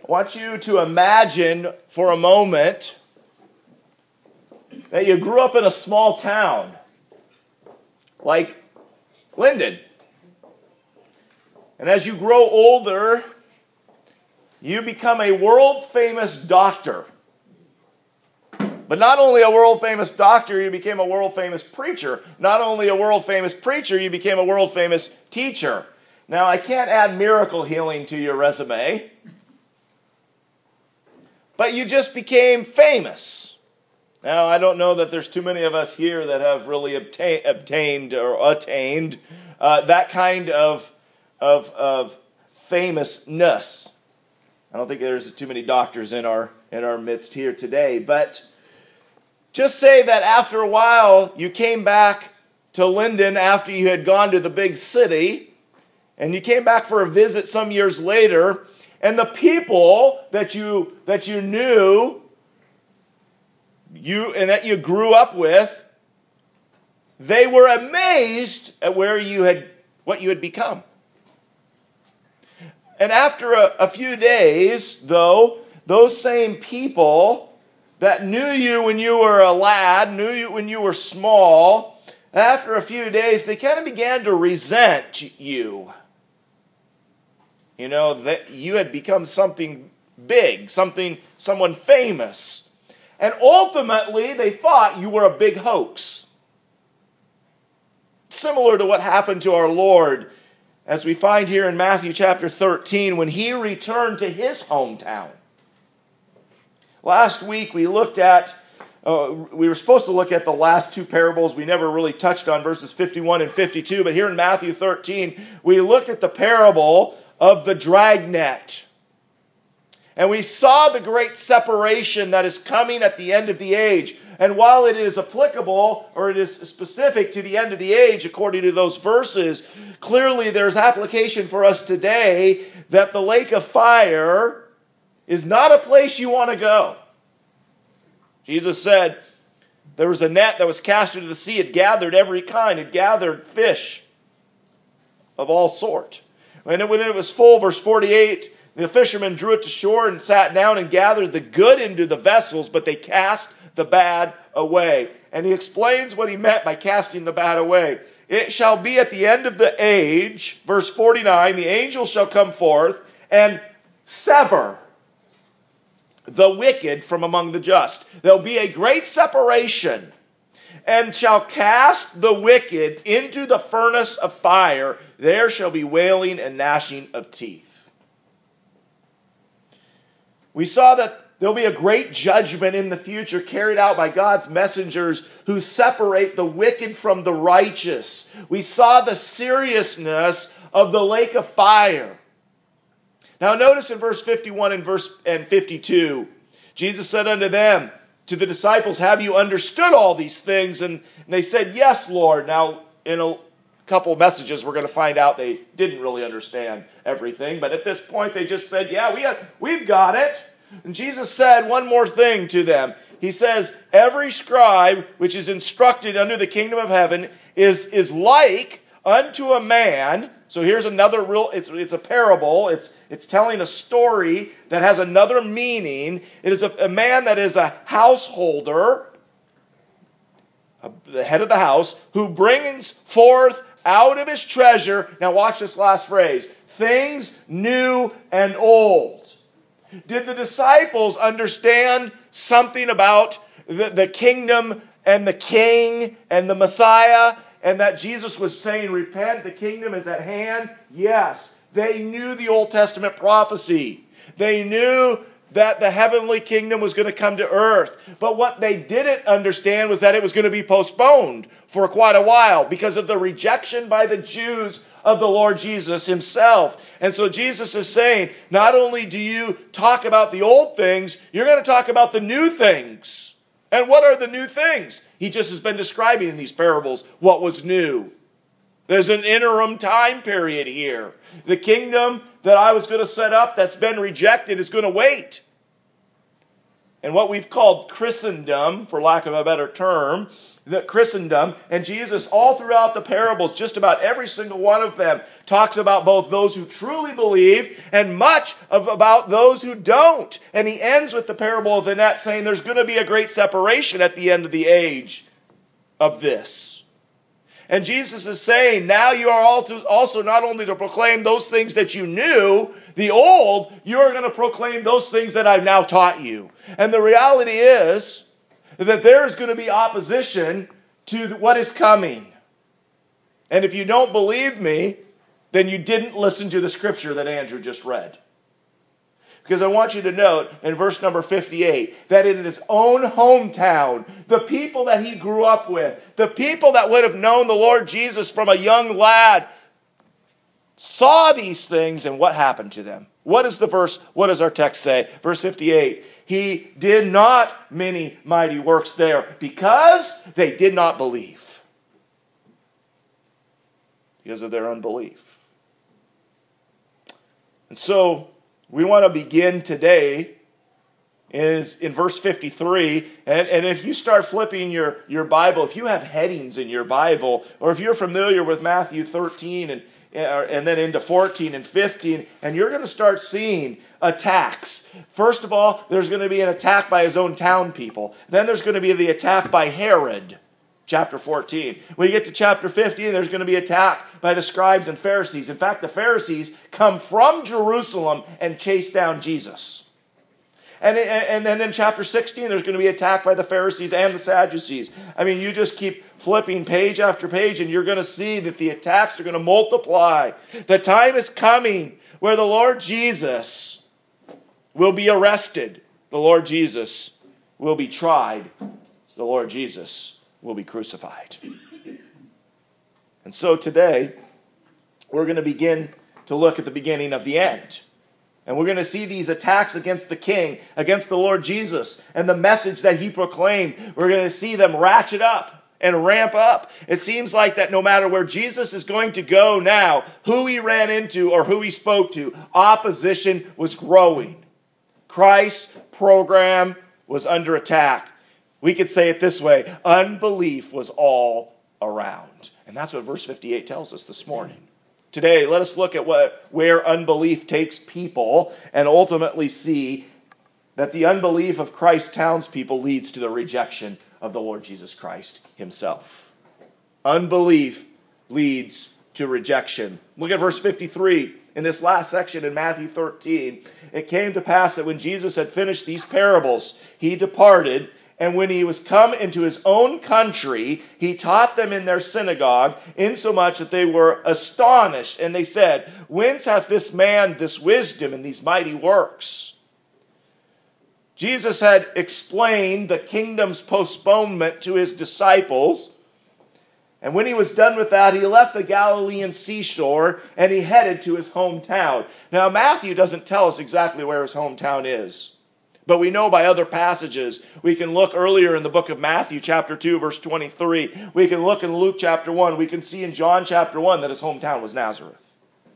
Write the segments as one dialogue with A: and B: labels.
A: I want you to imagine for a moment that you grew up in a small town like Linden. And as you grow older, you become a world-famous doctor. But not only a world-famous doctor, you became a world-famous preacher. Not only a world-famous preacher, you became a world-famous teacher. Now, I can't add miracle healing to your resume, but you just became famous. Now, I don't know that there's too many of us here that have really obtained that kind of famousness. I don't think there's too many doctors in our midst here today, but just say that after a while you came back to Linden after you had gone to the big city, and you came back for a visit some years later, and the people that you knew and that you grew up with, they were amazed at what you had become. And after a few days, though, those same people that knew you when you were a lad, knew you when you were small, after a few days, they kind of began to resent you. You know, that you had become something big, someone famous. And ultimately, they thought you were a big hoax. Similar to what happened to our Lord, as we find here in Matthew chapter 13, when he returned to his hometown. Last week we were supposed to look at the last two parables. We never really touched on verses 51 and 52, but here in Matthew 13, we looked at the parable of the dragnet. And we saw the great separation that is coming at the end of the age. And while it is applicable, or it is specific to the end of the age, according to those verses, clearly there's application for us today that the lake of fire is not a place you want to go. Jesus said there was a net that was cast into the sea. It gathered every kind. It gathered fish of all sort. When it was full, verse 48, the fishermen drew it to shore and sat down and gathered the good into the vessels, but they cast the bad away. And he explains what he meant by casting the bad away. It shall be at the end of the age, verse 49, the angel shall come forth and sever the wicked from among the just. There'll be a great separation, and shall cast the wicked into the furnace of fire. There shall be wailing and gnashing of teeth. We saw that there'll be a great judgment in the future carried out by God's messengers who separate the wicked from the righteous. We saw the seriousness of the lake of fire. Now notice in verse 51 and 52, Jesus said unto them, to the disciples, have you understood all these things? And they said, yes, Lord. Now, in a couple of messages, we're going to find out they didn't really understand everything. But at this point, they just said, yeah, we've got it. And Jesus said one more thing to them. He says, every scribe which is instructed unto the kingdom of heaven is like unto a man. So here's another it's a parable. It's telling a story that has another meaning. It is a man that is a householder, the head of the house, who brings forth out of his treasure, now watch this last phrase, things new and old. Did the disciples understand something about the kingdom and the king and the Messiah, and that Jesus was saying, repent, the kingdom is at hand? Yes. They knew the Old Testament prophecy. They knew that the heavenly kingdom was going to come to earth. But what they didn't understand was that it was going to be postponed for quite a while because of the rejection by the Jews of the Lord Jesus himself. And so Jesus is saying, not only do you talk about the old things, you're going to talk about the new things. And what are the new things? He just has been describing in these parables what was new. There's an interim time period here. The kingdom that I was going to set up that's been rejected is going to wait. and what we've called Christendom, for lack of a better term, that Christendom, and Jesus all throughout the parables, just about every single one of them, talks about both those who truly believe and much about those who don't. And he ends with the parable of the net saying there's going to be a great separation at the end of the age of this. And Jesus is saying, now you are also not only to proclaim those things that you knew, the old, you are going to proclaim those things that I've now taught you. And the reality is that there is going to be opposition to what is coming. And if you don't believe me, then you didn't listen to the scripture that Andrew just read. Because I want you to note in verse number 58 that in his own hometown, the people that he grew up with, the people that would have known the Lord Jesus from a young lad, saw these things, and what happened to them? What does our text say? Verse 58, he did not many mighty works there because they did not believe. Because of their unbelief. And so, we want to begin today is in verse 53. And if you start flipping your Bible, if you have headings in your Bible, or if you're familiar with Matthew 13 and then into 14 and 15, and you're going to start seeing attacks. First of all, there's going to be an attack by his own town people. Then there's going to be the attack by Herod, chapter 14. When you get to chapter 15, there's going to be attack by the scribes and Pharisees. In fact, the Pharisees come from Jerusalem and chase down Jesus. And then in chapter 16, there's going to be attacked by the Pharisees and the Sadducees. I mean, you just keep flipping page after page, and you're going to see that the attacks are going to multiply. The time is coming where the Lord Jesus will be arrested. The Lord Jesus will be tried. The Lord Jesus will be crucified. And so today, we're going to begin to look at the beginning of the end. And we're going to see these attacks against the king, against the Lord Jesus, and the message that he proclaimed. We're going to see them ratchet up and ramp up. It seems like that no matter where Jesus is going to go now, who he ran into or who he spoke to, opposition was growing. Christ's program was under attack. We could say it this way, unbelief was all around. And that's what verse 58 tells us this morning. Today, let us look at where unbelief takes people and ultimately see that the unbelief of Christ's townspeople leads to the rejection of the Lord Jesus Christ himself. Unbelief leads to rejection. Look at verse 53. In this last section in Matthew 13, it came to pass that when Jesus had finished these parables, he departed. And when he was come into his own country, he taught them in their synagogue, insomuch that they were astonished. And they said, whence hath this man this wisdom and these mighty works? Jesus had explained the kingdom's postponement to his disciples. And when he was done with that, he left the Galilean seashore and he headed to his hometown. Now, Matthew doesn't tell us exactly where his hometown is. But we know by other passages. We can look earlier in the book of Matthew, chapter 2, verse 23. We can look in Luke chapter 1. We can see in John chapter 1 that his hometown was Nazareth.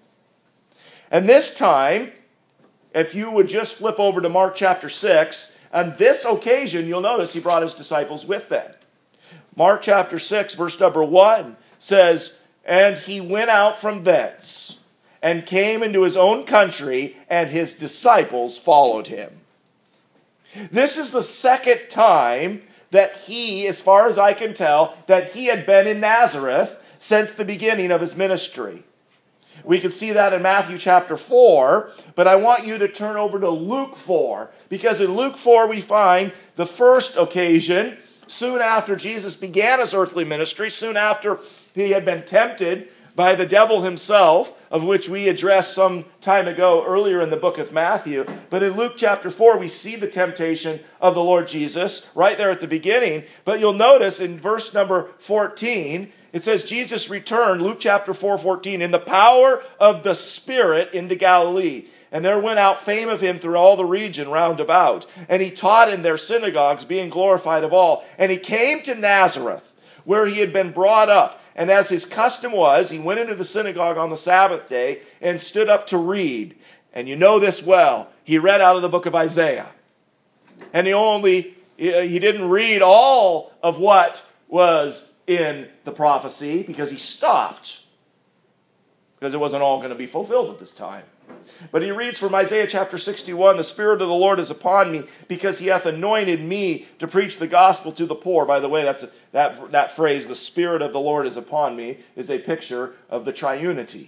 A: And this time, if you would just flip over to Mark chapter 6, on this occasion, you'll notice he brought his disciples with them. Mark chapter 6, verse number 1 says, and he went out from thence and came into his own country, and his disciples followed him. This is the second time that he, as far as I can tell, that he had been in Nazareth since the beginning of his ministry. We can see that in Matthew chapter 4, but I want you to turn over to Luke 4, because in Luke 4 we find the first occasion, soon after Jesus began his earthly ministry, soon after he had been tempted by the devil himself, of which we addressed some time ago earlier in the book of Matthew. But in Luke chapter 4, we see the temptation of the Lord Jesus right there at the beginning. But you'll notice in verse number 14, it says, Jesus returned, Luke chapter 4:14, in the power of the Spirit into Galilee. And there went out fame of him through all the region round about. And he taught in their synagogues, being glorified of all. And he came to Nazareth, where he had been brought up. And as his custom was, he went into the synagogue on the Sabbath day and stood up to read. And you know this well. He read out of the book of Isaiah. And he didn't read all of what was in the prophecy because he stopped. Because it wasn't all going to be fulfilled at this time. But he reads from Isaiah chapter 61, "The Spirit of the Lord is upon me, because he hath anointed me to preach the gospel to the poor." By the way, that phrase, "the Spirit of the Lord is upon me," is a picture of the triunity.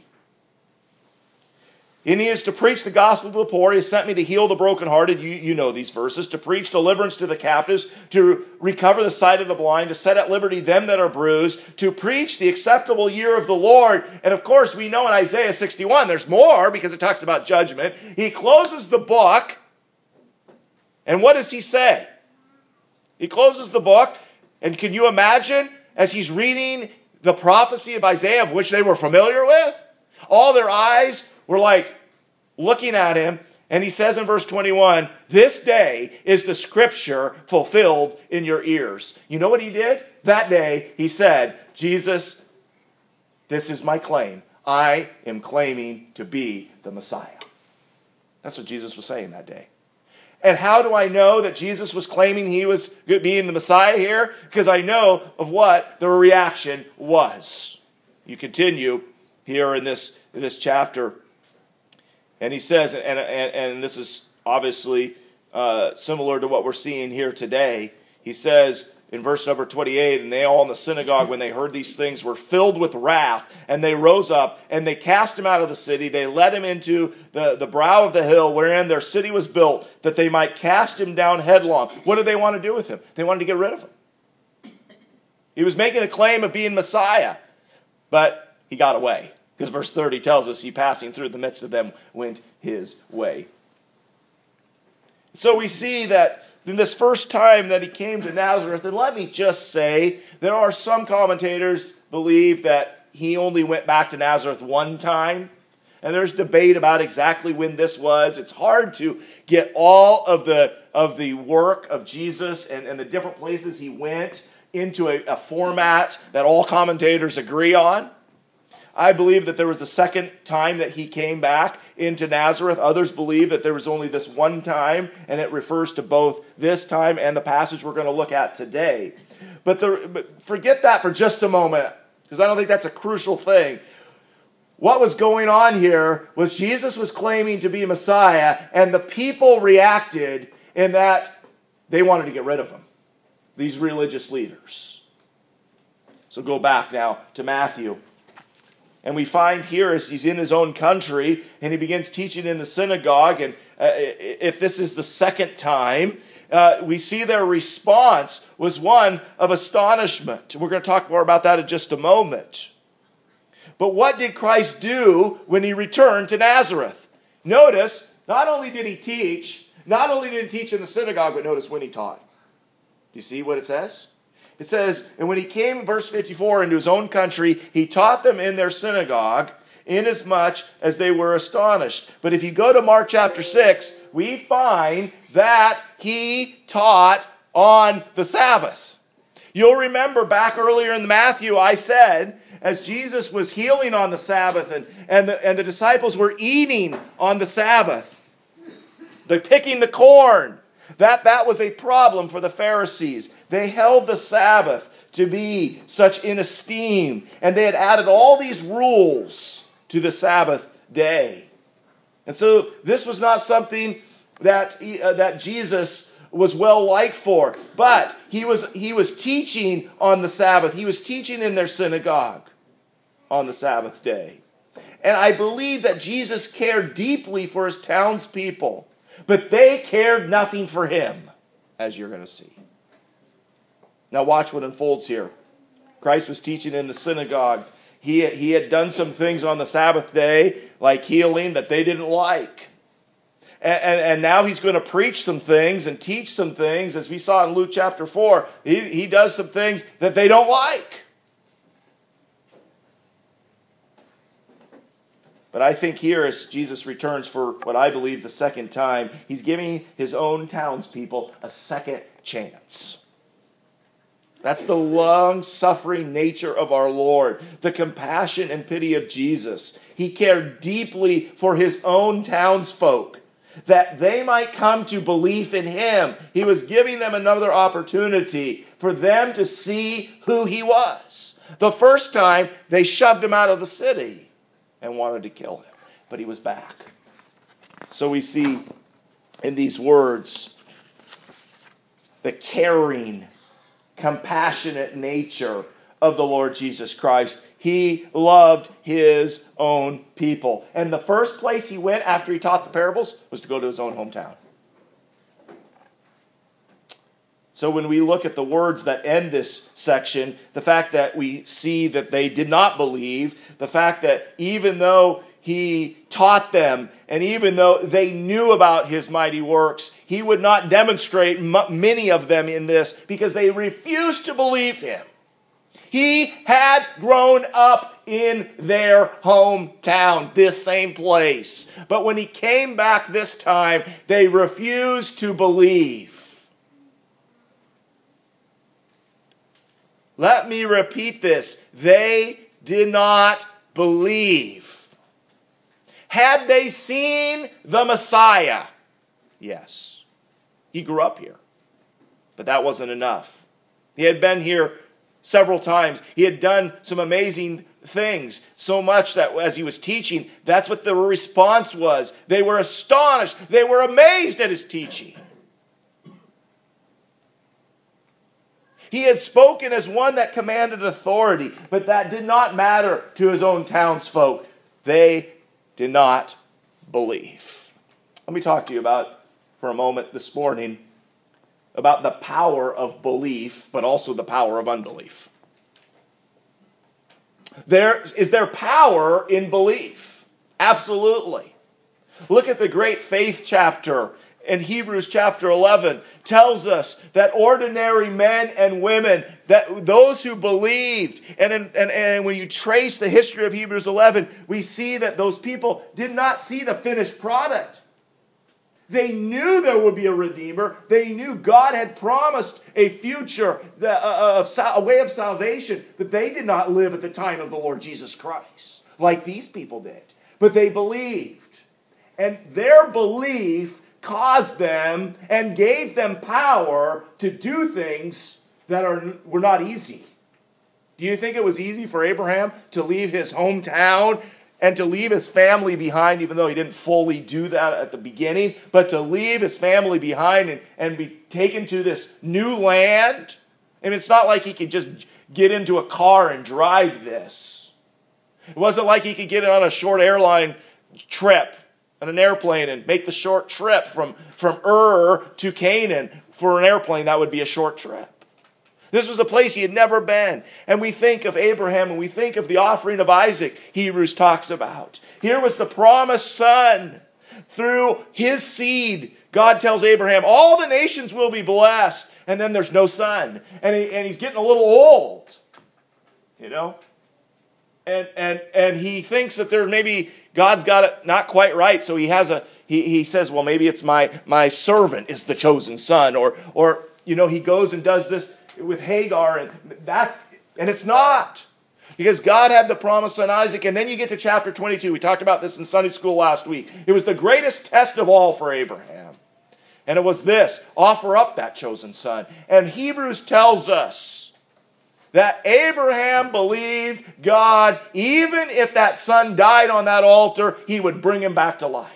A: And he is to preach the gospel to the poor. He has sent me to heal the brokenhearted. You know these verses. To preach deliverance to the captives, to recover the sight of the blind, to set at liberty them that are bruised, to preach the acceptable year of the Lord. And of course, we know in Isaiah 61, there's more because it talks about judgment. He closes the book. And what does he say? He closes the book. And can you imagine, as he's reading the prophecy of Isaiah, of which they were familiar with, all their eyes were like looking at him, and he says in verse 21, "This day is the scripture fulfilled in your ears." You know what he did? That day he said, "Jesus, this is my claim. I am claiming to be the Messiah." That's what Jesus was saying that day. And how do I know that Jesus was claiming he was being the Messiah here? Because I know of what the reaction was. You continue here in this chapter. And he says, and this is obviously similar to what we're seeing here today. He says in verse number 28, "And they all in the synagogue, when they heard these things, were filled with wrath, and they rose up, and they cast him out of the city. They led him into the brow of the hill wherein their city was built, that they might cast him down headlong." What did they want to do with him? They wanted to get rid of him. He was making a claim of being Messiah, but he got away. Because verse 30 tells us, "He passing through the midst of them went his way." So we see that in this first time that he came to Nazareth, and let me just say, there are some commentators believe that he only went back to Nazareth one time. And there's debate about exactly when this was. It's hard to get all of the work of Jesus and the different places he went into a format that all commentators agree on. I believe that there was a second time that he came back into Nazareth. Others believe that there was only this one time, and it refers to both this time and the passage we're going to look at today. But forget that for just a moment, because I don't think that's a crucial thing. What was going on here was Jesus was claiming to be Messiah, and the people reacted in that they wanted to get rid of him, these religious leaders. So go back now to Matthew. And we find here as he's in his own country and he begins teaching in the synagogue, and if this is the second time, we see their response was one of astonishment. We're going to talk more about that in just a moment. But what did Christ do when he returned to Nazareth? Notice, not only did he teach in the synagogue, but notice when he taught. Do you see what it says? It says, "And when he came," verse 54, "into his own country, he taught them in their synagogue, inasmuch as they were astonished." But if you go to Mark chapter 6, we find that he taught on the Sabbath. You'll remember back earlier in Matthew, I said, as Jesus was healing on the Sabbath and the disciples were eating on the Sabbath, they're picking the corn. That was a problem for the Pharisees. They held the Sabbath to be such in esteem, and they had added all these rules to the Sabbath day. And so this was not something that Jesus was well liked for, but he was teaching on the Sabbath. He was teaching in their synagogue on the Sabbath day. And I believe that Jesus cared deeply for his townspeople. But they cared nothing for him, as you're going to see. Now watch what unfolds here. Christ was teaching in the synagogue. He had done some things on the Sabbath day, like healing, that they didn't like. And now he's going to preach some things and teach some things, as we saw in Luke chapter 4. He does some things that they don't like. But I think here, as Jesus returns for what I believe the second time, he's giving his own townspeople a second chance. That's the long-suffering nature of our Lord, the compassion and pity of Jesus. He cared deeply for his own townsfolk. that they might come to belief in him. He was giving them another opportunity for them to see who he was. The first time, they shoved him out of the city and wanted to kill him, but he was back. So we see in these words the caring, compassionate nature of the Lord Jesus Christ. He loved his own people. And the first place he went after he taught the parables was to go to his own hometown. So when we look at the words that end this section, the fact that we see that they did not believe, the fact that even though he taught them, and even though they knew about his mighty works, he would not demonstrate many of them in this because they refused to believe him. He had grown up in their hometown, this same place. But when he came back this time, they refused to believe. Let me repeat this. They did not believe. Had they seen the Messiah? Yes. He grew up here. But that wasn't enough. He had been here several times. He had done some amazing things. So much that as he was teaching, that's what the response was. They were astonished. They were amazed at his teaching. He had spoken as one that commanded authority, but that did not matter to his own townsfolk. They did not believe. Let me talk to you for a moment this morning, about the power of belief, but also the power of unbelief. Is there power in belief? Absolutely. Look at the great faith chapter in Hebrews chapter 11. Tells us that ordinary men and women, that those who believed, and when you trace the history of Hebrews 11, we see that those people did not see the finished product. They knew there would be a Redeemer. They knew God had promised a future, a way of salvation. But they did not live at the time of the Lord Jesus Christ like these people did. But they believed. And their belief caused them and gave them power to do things that were not easy. Do you think it was easy for Abraham to leave his hometown and to leave his family behind, even though he didn't fully do that at the beginning, but to leave his family behind and be taken to this new land? And it's not like he could just get into a car and drive this. It wasn't like he could get on a short airline trip on an airplane and make the short trip from Ur to Canaan. For an airplane, that would be a short trip. This was a place he had never been. And we think of Abraham and we think of the offering of Isaac, Hebrews talks about. Here was the promised son. Through his seed, God tells Abraham, all the nations will be blessed. And then there's no son. And he's getting a little old. You know? And he thinks that maybe God's got it not quite right. So he says, well, maybe it's my servant is the chosen son. Or he goes and does this with Hagar, and it's not. Because God had the promise on Isaac, and then you get to chapter 22. We talked about this in Sunday school last week. It was the greatest test of all for Abraham. And it was this: offer up that chosen son. And Hebrews tells us that Abraham believed God, even if that son died on that altar, he would bring him back to life.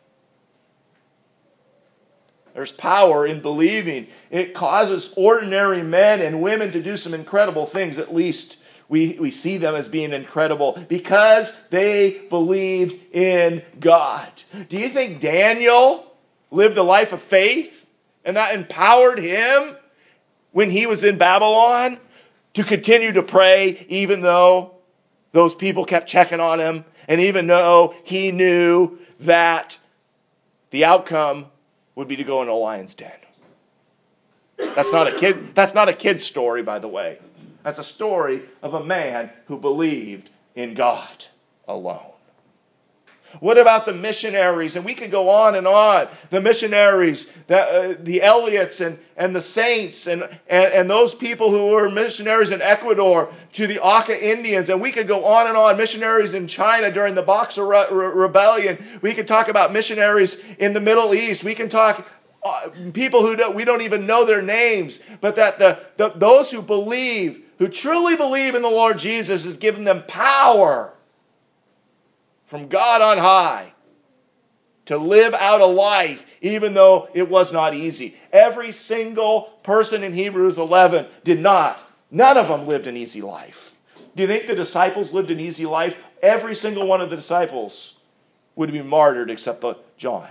A: There's power in believing. It causes ordinary men and women to do some incredible things. At least we see them as being incredible because they believed in God. Do you think Daniel lived a life of faith and that empowered him when he was in Babylon to continue to pray even though those people kept checking on him and even though he knew that the outcome would be to go in a lion's den? That's not a kid's story, by the way. That's a story of a man who believed in God alone. What about the missionaries? And we could go on and on. The missionaries, the Elliots and the saints and those people who were missionaries in Ecuador to the Auca Indians. And we could go on and on. Missionaries in China during the Boxer Rebellion. We could talk about missionaries in the Middle East. We can talk people who we don't even know their names. But that those who believe, who truly believe in the Lord Jesus, has given them power from God on high to live out a life even though it was not easy. Every single person in Hebrews 11 did not. None of them lived an easy life. Do you think the disciples lived an easy life? Every single one of the disciples would be martyred except John.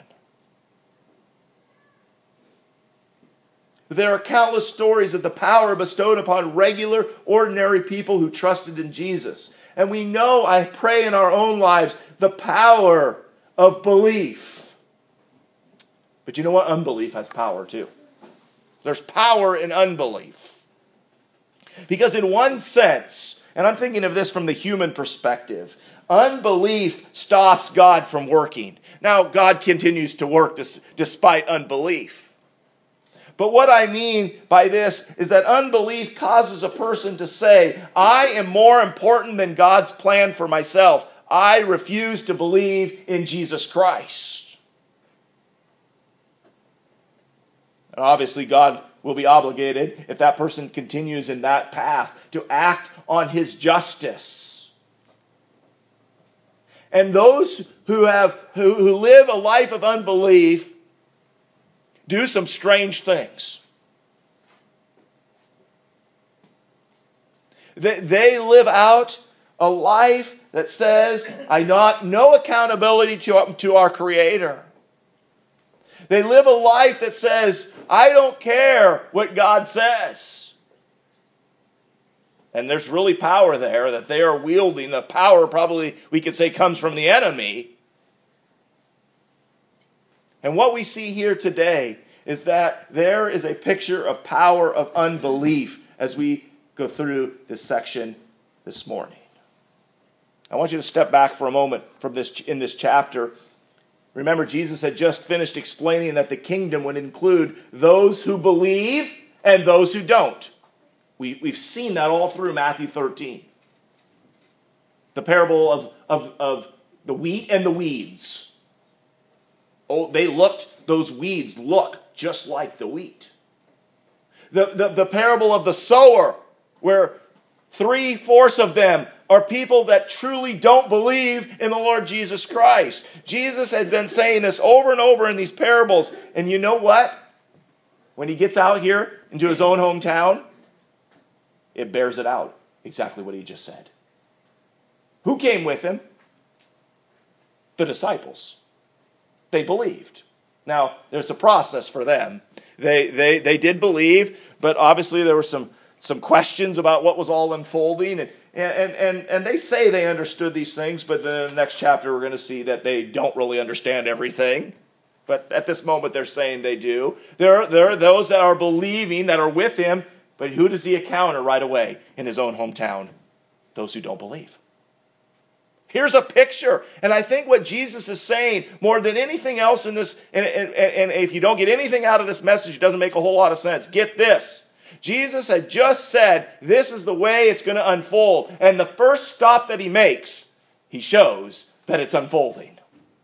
A: There are countless stories of the power bestowed upon regular, ordinary people who trusted in Jesus. And we know, I pray in our own lives, the power of belief. But you know what? Unbelief has power too. There's power in unbelief. Because in one sense, and I'm thinking of this from the human perspective, unbelief stops God from working. Now, God continues to work despite unbelief. But what I mean by this is that unbelief causes a person to say, I am more important than God's plan for myself. I refuse to believe in Jesus Christ. And obviously, God will be obligated, if that person continues in that path, to act on his justice. And those who live a life of unbelief do some strange things. They live out a life that says, I not no accountability to our Creator. They live a life that says, I don't care what God says. And there's really power there that they are wielding. The power probably, we could say, comes from the enemy. And what we see here today is that there is a picture of power of unbelief as we go through this section this morning. I want you to step back for a moment from in this chapter. Remember, Jesus had just finished explaining that the kingdom would include those who believe and those who don't. We've seen that all through Matthew 13. The parable of the wheat and the weeds. Oh, those weeds look just like the wheat. The parable of the sower, where 3/4 of them are people that truly don't believe in the Lord Jesus Christ. Jesus had been saying this over and over in these parables. And you know what? When he gets out here into his own hometown, it bears it out. Exactly what he just said. Who came with him? The disciples. They believed. Now, there's a process for them. They did believe, but obviously there were some questions about what was all unfolding. And they say they understood these things, but in the next chapter we're going to see that they don't really understand everything. But at this moment they're saying they do. There are those that are believing, that are with him, but who does he encounter right away in his own hometown? Those who don't believe. Here's a picture. And I think what Jesus is saying more than anything else in this, and if you don't get anything out of this message, it doesn't make a whole lot of sense. Get this. Jesus had just said, this is the way it's going to unfold. And the first stop that he makes, he shows that it's unfolding.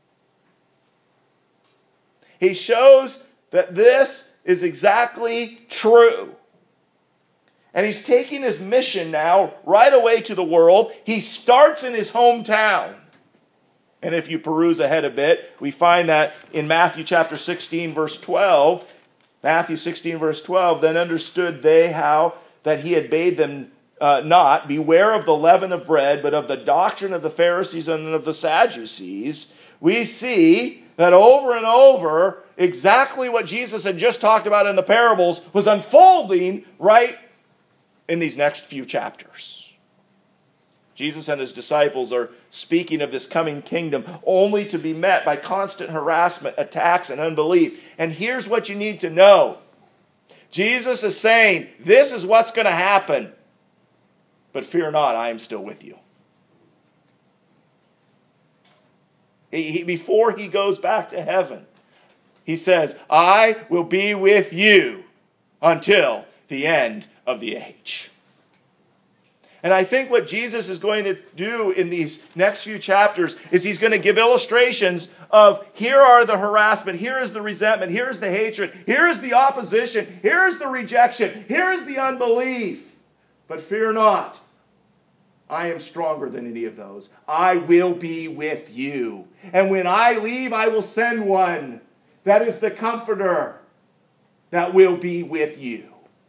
A: He shows that this is exactly true. And he's taking his mission now right away to the world. He starts in his hometown. And if you peruse ahead a bit, we find that in Matthew chapter 16, verse 12. Matthew 16, verse 12, then understood they how that he had bade them not beware of the leaven of bread, but of the doctrine of the Pharisees and of the Sadducees. We see that over and over, exactly what Jesus had just talked about in the parables was unfolding right in these next few chapters. Jesus and his disciples are speaking of this coming kingdom only to be met by constant harassment, attacks, and unbelief. And here's what you need to know. Jesus is saying, this is what's going to happen. But fear not, I am still with you. Before he goes back to heaven, he says, I will be with you until the end of the age. And I think what Jesus is going to do in these next few chapters is he's going to give illustrations of here are the harassment, here is the resentment, here is the hatred, here is the opposition, here is the rejection, here is the unbelief. But fear not, I am stronger than any of those. I will be with you. And when I leave, I will send one. That is the Comforter that will be with you.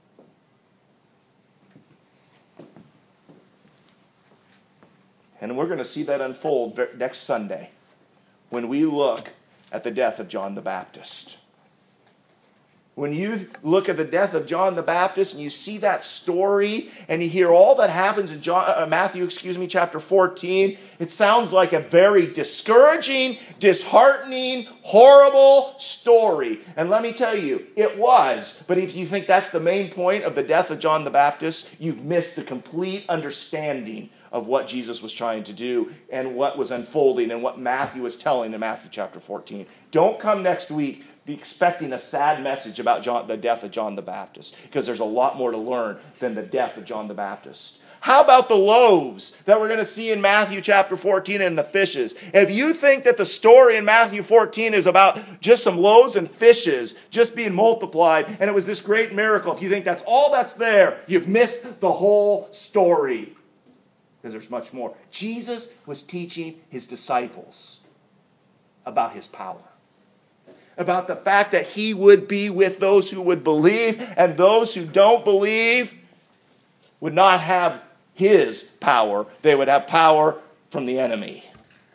A: And we're going to see that unfold next Sunday when we look at the death of John the Baptist. When you look at the death of John the Baptist and you see that story and you hear all that happens in Matthew chapter 14, it sounds like a very discouraging, disheartening, horrible story. And let me tell you, it was. But if you think that's the main point of the death of John the Baptist, you've missed the complete understanding of what Jesus was trying to do and what was unfolding and what Matthew was telling in Matthew chapter 14. Don't come next week be expecting a sad message about the death of John the Baptist, because there's a lot more to learn than the death of John the Baptist. How about the loaves that we're going to see in Matthew chapter 14 and the fishes? If you think that the story in Matthew 14 is about just some loaves and fishes just being multiplied and it was this great miracle, if you think that's all that's there, you've missed the whole story. Because there's much more. Jesus was teaching his disciples about his power. About the fact that he would be with those who would believe, and those who don't believe would not have his power. They would have power from the enemy.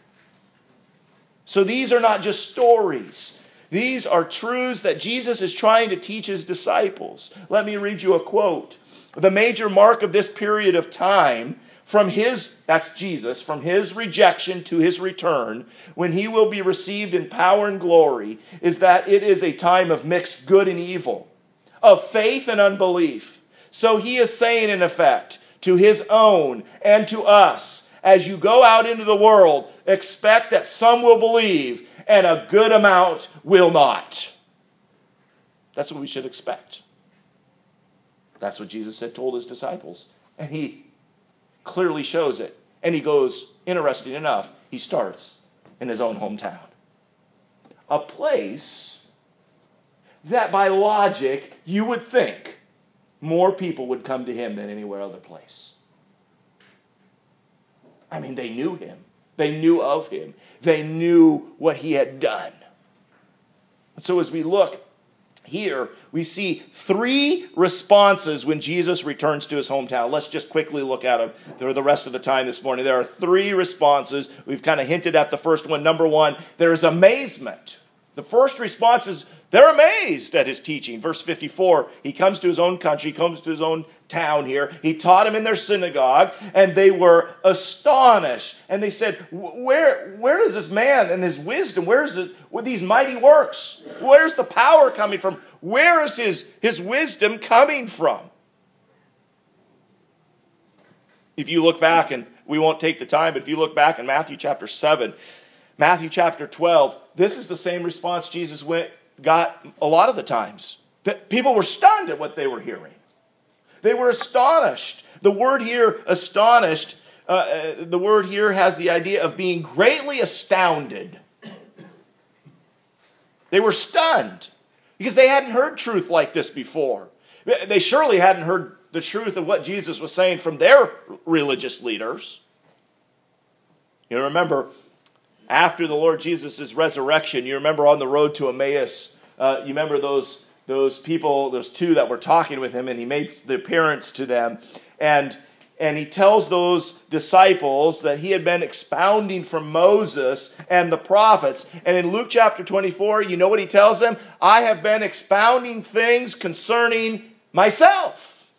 A: So these are not just stories. These are truths that Jesus is trying to teach his disciples. Let me read you a quote. The major mark of this period of time, that's Jesus, from his rejection to his return, when he will be received in power and glory, is that it is a time of mixed good and evil, of faith and unbelief. So he is saying, in effect, to his own and to us, as you go out into the world, expect that some will believe and a good amount will not. That's what we should expect. That's what Jesus had told his disciples. And he clearly shows it. And he goes, interesting enough, he starts in his own hometown. A place that by logic you would think more people would come to him than anywhere other place. I mean, they knew him. They knew of him. They knew what he had done. So as we look here, we see 3 responses when Jesus returns to his hometown. Let's just quickly look at them for the rest of the time this morning. There are 3 responses. We've kind of hinted at the first one. Number 1, there is amazement. The first response is they're amazed at his teaching. Verse 54, he comes to his own country, comes to his own town here. He taught him in their synagogue, and they were astonished. And they said, where is this man and his wisdom? Where is it with these mighty works? Where's the power coming from? Where is his wisdom coming from? If you look back, and we won't take the time, but if you look back in Matthew chapter 7, Matthew chapter 12, this is the same response Jesus got a lot of the times. That people were stunned at what they were hearing. They were astonished. The word here, astonished, the word here has the idea of being greatly astounded. They were stunned because they hadn't heard truth like this before. They surely hadn't heard the truth of what Jesus was saying from their religious leaders. You remember, after the Lord Jesus' resurrection, you remember on the road to Emmaus, you remember those people, those 2 that were talking with him, and he made the appearance to them. And he tells those disciples that he had been expounding from Moses and the prophets. And in Luke chapter 24, you know what he tells them? I have been expounding things concerning myself.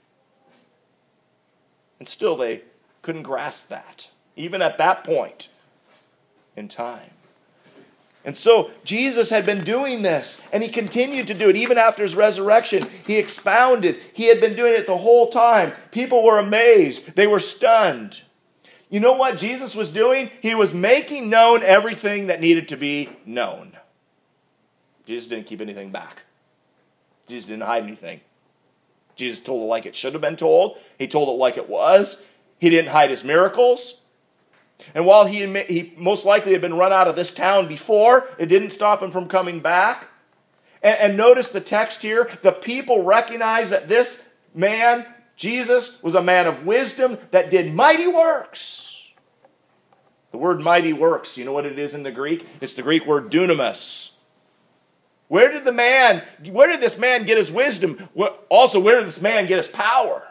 A: And still they couldn't grasp that, even at that point in time. And so Jesus had been doing this, and he continued to do it even after his resurrection. He expounded. He had been doing it the whole time. People were amazed. They were stunned. You know what Jesus was doing? He was making known everything that needed to be known. Jesus didn't keep anything back. Jesus didn't hide anything. Jesus told it like it should have been told. He told it like it was. He didn't hide his miracles. And while he most likely had been run out of this town before, it didn't stop him from coming back. And notice the text here. The people recognized that this man, Jesus, was a man of wisdom that did mighty works. The word mighty works, you know what it is in the Greek? It's the Greek word dunamis. Where did this man get his wisdom? Also, where did this man get his power?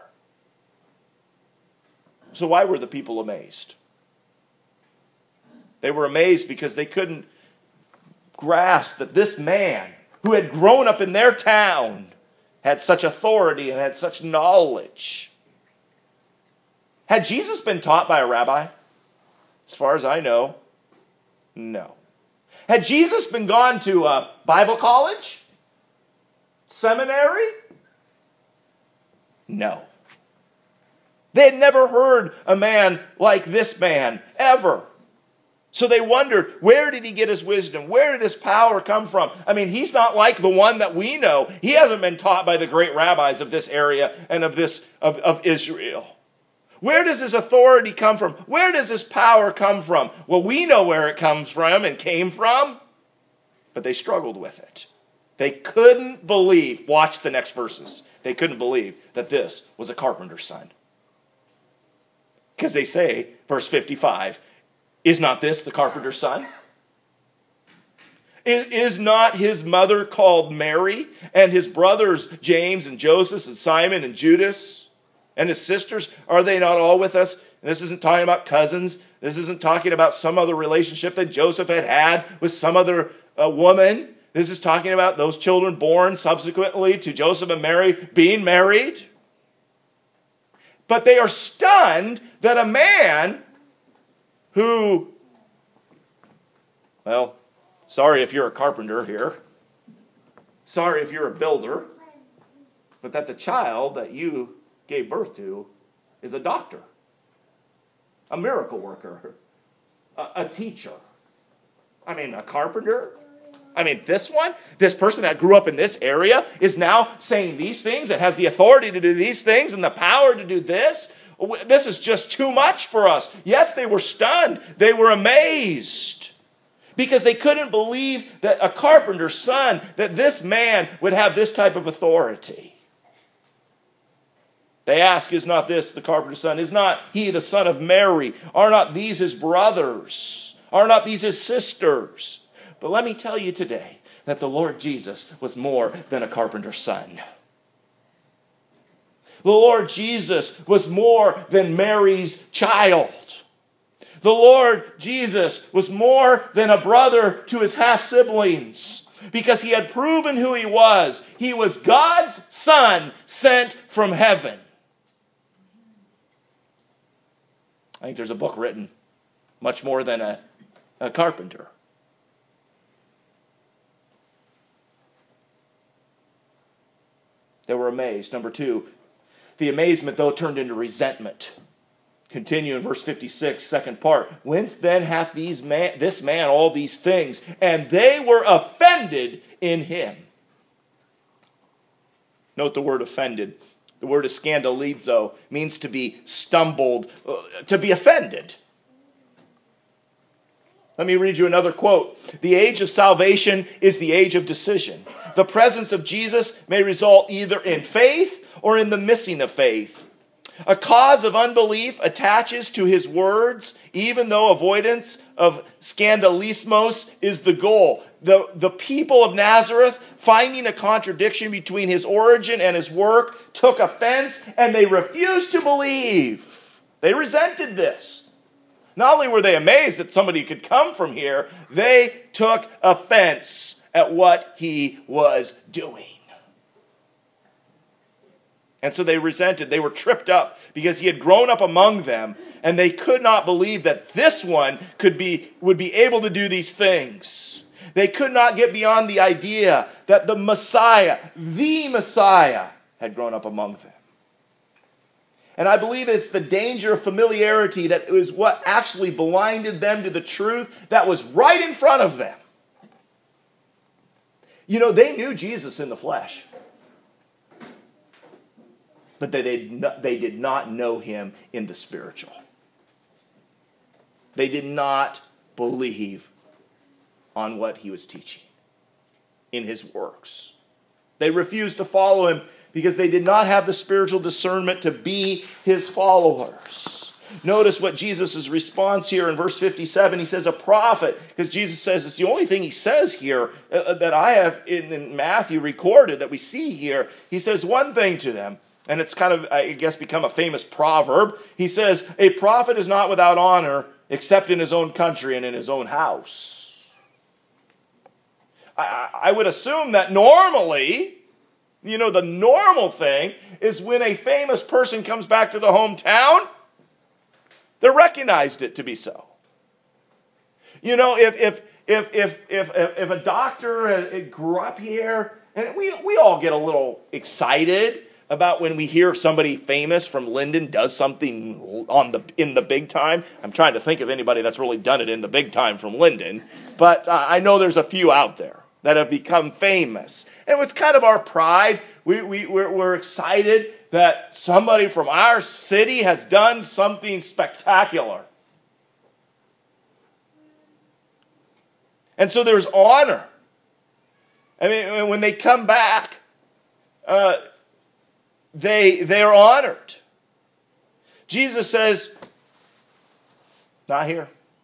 A: So why were the people amazed? They were amazed because they couldn't grasp that this man, who had grown up in their town, had such authority and had such knowledge. Had Jesus been taught by a rabbi? As far as I know, no. Had Jesus been gone to a Bible college? Seminary? No. They had never heard a man like this man, ever. So they wondered, where did he get his wisdom? Where did his power come from? I mean, he's not like the one that we know. He hasn't been taught by the great rabbis of this area and of Israel. Where does his authority come from? Where does his power come from? Well, we know where it comes from and came from, but they struggled with it. They couldn't believe, watch the next verses, they couldn't believe that this was a carpenter's son. Because they say, verse 55, is not this the carpenter's son? Is not his mother called Mary, and his brothers James and Joseph and Simon and Judas, and his sisters, are they not all with us? This isn't talking about cousins. This isn't talking about some other relationship that Joseph had with some other woman. This is talking about those children born subsequently to Joseph and Mary being married. But they are stunned that a man who, well, sorry if you're a carpenter here. Sorry if you're a builder. But that the child that you gave birth to is a doctor, a miracle worker, a teacher. I mean, a carpenter. I mean, this person that grew up in this area is now saying these things and has the authority to do these things and the power to do this. This is just too much for us. Yes, they were stunned. They were amazed because they couldn't believe that a carpenter's son, that this man would have this type of authority. They ask, is not this the carpenter's son? Is not he the son of Mary? Are not these his brothers? Are not these his sisters? But let me tell you today that the Lord Jesus was more than a carpenter's son. The Lord Jesus was more than Mary's child. The Lord Jesus was more than a brother to his half-siblings because he had proven who he was. He was God's son sent from heaven. I think there's a book written, much more than a carpenter. They were amazed. Number 2, the amazement, though, turned into resentment. Continue in verse 56, second part. Whence then hath this man all these things? And they were offended in him. Note the word offended. The word is scandalizo, means to be stumbled, to be offended. Let me read you another quote. The age of salvation is the age of decision. The presence of Jesus may result either in faith or in the missing of faith. A cause of unbelief attaches to his words, even though avoidance of scandalismos is the goal. The people of Nazareth, finding a contradiction between his origin and his work, took offense and they refused to believe. They resented this. Not only were they amazed that somebody could come from here, they took offense at what he was doing. And so they resented. They were tripped up because he had grown up among them, and they could not believe that this one would be able to do these things. They could not get beyond the idea that the Messiah, had grown up among them. And I believe it's the danger of familiarity that is what actually blinded them to the truth that was right in front of them. You know, they knew Jesus in the flesh. But they did not know him in the spiritual. They did not believe on what he was teaching in his works. They refused to follow him because they did not have the spiritual discernment to be his followers. Notice what Jesus' response here in verse 57. He says a prophet, because Jesus says it's the only thing he says here that I have in Matthew recorded that we see here. He says one thing to them, and it's kind of, I guess, become a famous proverb. He says, a prophet is not without honor except in his own country and in his own house. I would assume that normally, the normal thing is when a famous person comes back to the hometown, they're recognized it to be so. If a doctor grew up here, and we all get a little excited about when we hear somebody famous from Linden does something in the big time. I'm trying to think of anybody that's really done it in the big time from Linden, but I know there's a few out there that have become famous. And it's kind of our pride. We're excited that somebody from our city has done something spectacular. And so there's honor. I mean, when they come back, they are honored. Jesus says, not here.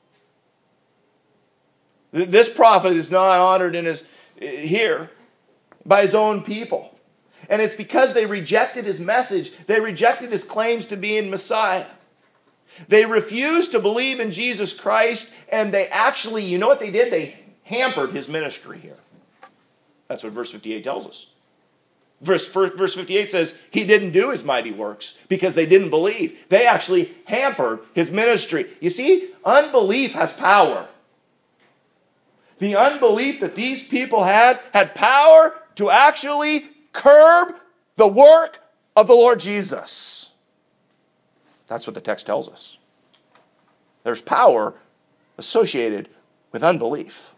A: This prophet is not honored here by his own people. And it's because they rejected his message. They rejected his claims to being Messiah. They refused to believe in Jesus Christ, and they actually, you know what they did? They hampered his ministry here. That's what verse 58 tells us. Verse 58 says he didn't do his mighty works because they didn't believe. They actually hampered his ministry. You see, unbelief has power. The unbelief that these people had power to actually curb the work of the Lord Jesus. That's what the text tells us. There's power associated with unbelief.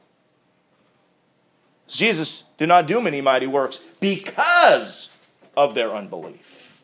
A: Jesus did not do many mighty works because of their unbelief.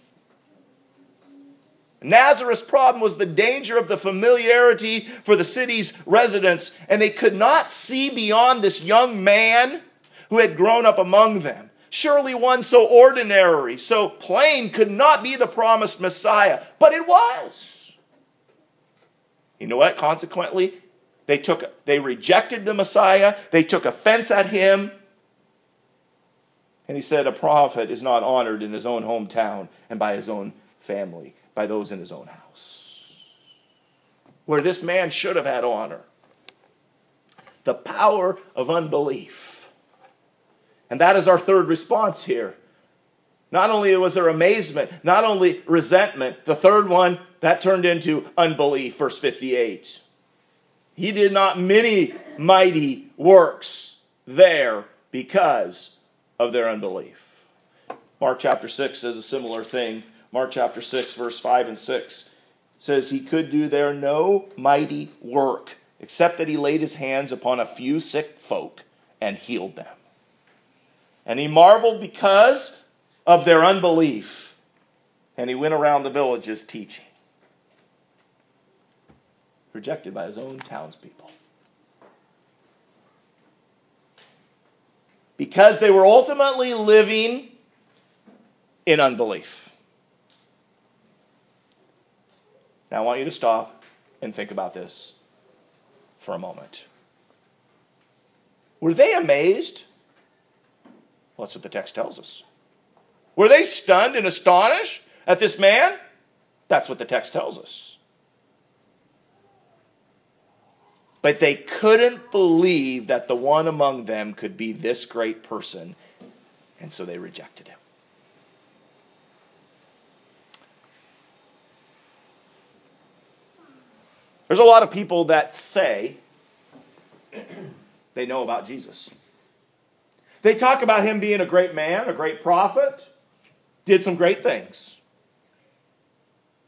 A: Nazareth's problem was the danger of the familiarity for the city's residents, and they could not see beyond this young man who had grown up among them. Surely one so ordinary, so plain, could not be the promised Messiah, but it was. You know what? Consequently, they rejected the Messiah, they took offense at him, and he said a prophet is not honored in his own hometown and by his own family, by those in his own house. Where this man should have had honor. The power of unbelief. And that is our third response here. Not only was there amazement, not only resentment, the third one, that turned into unbelief, verse 58. He did not many mighty works there because of their unbelief. Mark chapter 6 says a similar thing. Mark chapter 6, verse 5 and 6 says he could do there no mighty work except that he laid his hands upon a few sick folk and healed them. And he marveled because of their unbelief. And he went around the villages teaching. Rejected by his own townspeople. Because they were ultimately living in unbelief. Now I want you to stop and think about this for a moment. Were they amazed? Well, that's what the text tells us. Were they stunned and astonished at this man? That's what the text tells us. But they couldn't believe that the one among them could be this great person, and so they rejected him. There's a lot of people that say they know about Jesus. They talk about him being a great man, a great prophet, did some great things.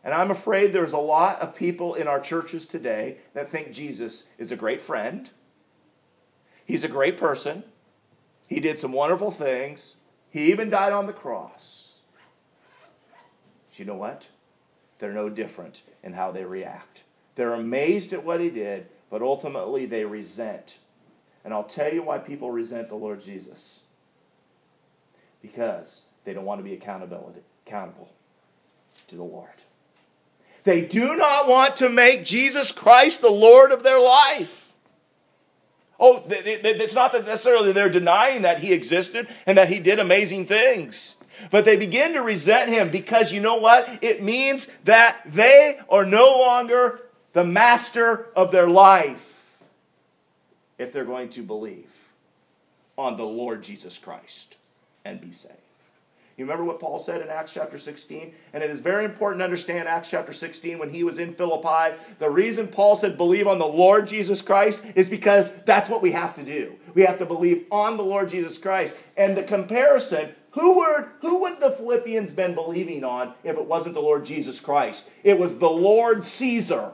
A: And I'm afraid there's a lot of people in our churches today that think Jesus is a great friend. He's a great person. He did some wonderful things. He even died on the cross. But you know what? They're no different in how they react. They're amazed at what he did, but ultimately they resent. And I'll tell you why people resent the Lord Jesus. Because they don't want to be accountable to the Lord. They do not want to make Jesus Christ the Lord of their life. Oh, it's not that necessarily they're denying that he existed and that he did amazing things. But they begin to resent him because you know what? It means that they are no longer the master of their life if they're going to believe on the Lord Jesus Christ and be saved. You remember what Paul said in Acts chapter 16? And it is very important to understand Acts chapter 16 when he was in Philippi. The reason Paul said believe on the Lord Jesus Christ is because that's what we have to do. We have to believe on the Lord Jesus Christ. And the comparison, who would the Philippians been believing on if it wasn't the Lord Jesus Christ? It was the Lord Caesar.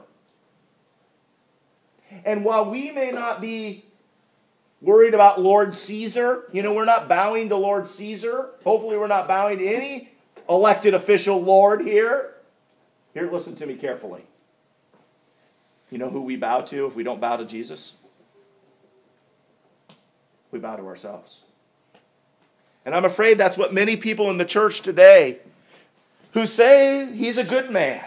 A: And while we may not be worried about Lord Caesar, we're not bowing to Lord Caesar. Hopefully we're not bowing to any elected official Lord here. Here, listen to me carefully. You know who we bow to if we don't bow to Jesus? We bow to ourselves. And I'm afraid that's what many people in the church today who say he's a good man.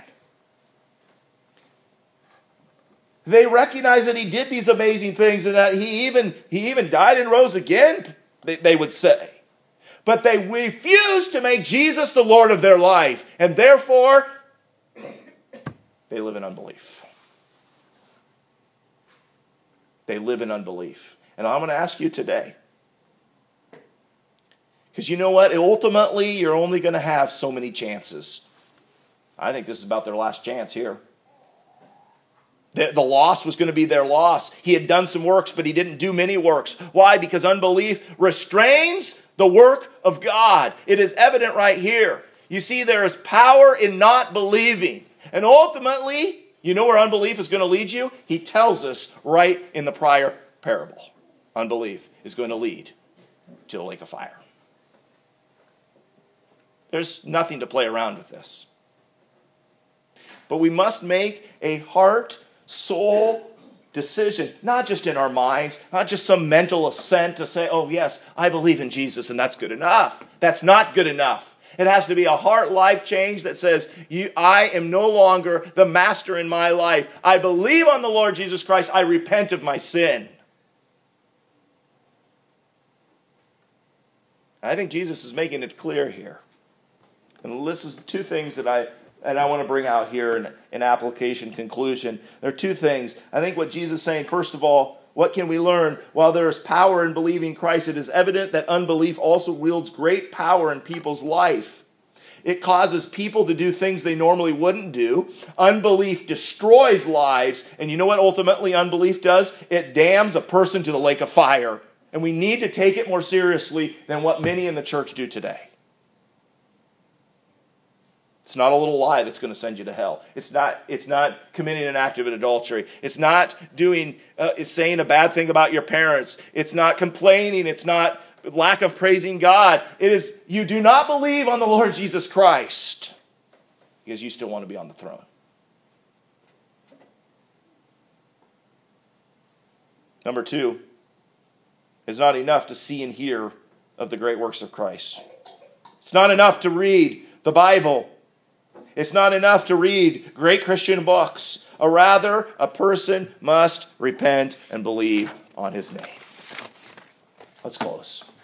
A: They recognize that he did these amazing things and that he even died and rose again, they would say. But they refuse to make Jesus the Lord of their life. And therefore, they live in unbelief. They live in unbelief. And I'm going to ask you today. Because you know what? Ultimately, you're only going to have so many chances. I think this is about their last chance here. The loss was going to be their loss. He had done some works, but he didn't do many works. Why? Because unbelief restrains the work of God. It is evident right here. You see, there is power in not believing. And ultimately, you know where unbelief is going to lead you? He tells us right in the prior parable. Unbelief is going to lead to the lake of fire. There's nothing to play around with this. But we must make a heart soul decision, not just in our minds, not just some mental assent to say, oh yes, I believe in Jesus and that's good enough. That's not good enough. It has to be a heart life change that says, I am no longer the master in my life. I believe on the Lord Jesus Christ. I repent of my sin. I think Jesus is making it clear here. And this is two things that I want to bring out here in application conclusion. There are two things. I think what Jesus is saying, first of all, what can we learn? While there is power in believing Christ, it is evident that unbelief also wields great power in people's life. It causes people to do things they normally wouldn't do. Unbelief destroys lives. And you know what ultimately unbelief does? It damns a person to the lake of fire. And we need to take it more seriously than what many in the church do today. It's not a little lie that's going to send you to hell. It's not committing an act of adultery. It's not saying a bad thing about your parents. It's not complaining. It's not lack of praising God. It is you do not believe on the Lord Jesus Christ because you still want to be on the throne. Number two, it's not enough to see and hear of the great works of Christ. It's not enough to read the Bible. It's not enough to read great Christian books. Or rather, a person must repent and believe on his name. Let's close.